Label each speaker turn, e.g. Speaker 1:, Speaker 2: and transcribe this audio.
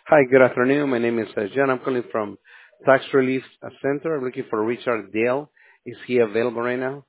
Speaker 1: Hi, good afternoon. My name is John. I'm calling from Tax Relief Center. I'm looking for Richard Dale. Is he available right now?